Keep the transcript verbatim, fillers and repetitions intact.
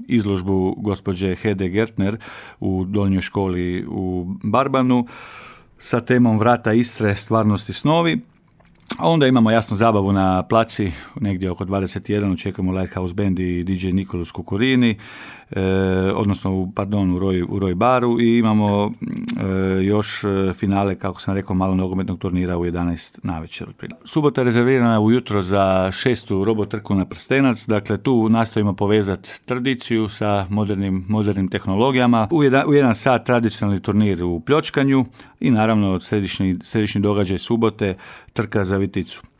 izložbu gospođe Hede Gertner u Donjoj školi u Barbanu sa temom Vrata Istre, stvarnost i snovi. A onda imamo jasno zabavu na placi, negdje oko dvadeset jedan, očekujemo Lighthouse Band i D J Nikolus Kukurini, e, odnosno u, pardon, u Roy, u Roy Baru, i imamo e, još finale, kako sam rekao, malo nogometnog turnira u jedanaest navečer. Subota je rezervirana ujutro za šestu robotrku na prstenac, dakle tu nastojimo povezati tradiciju sa modernim, modernim tehnologijama. U jedan, u jedan sat tradicionalni turnir u pljočkanju i naravno središnji, središnji događaj subote, trka za Viticu.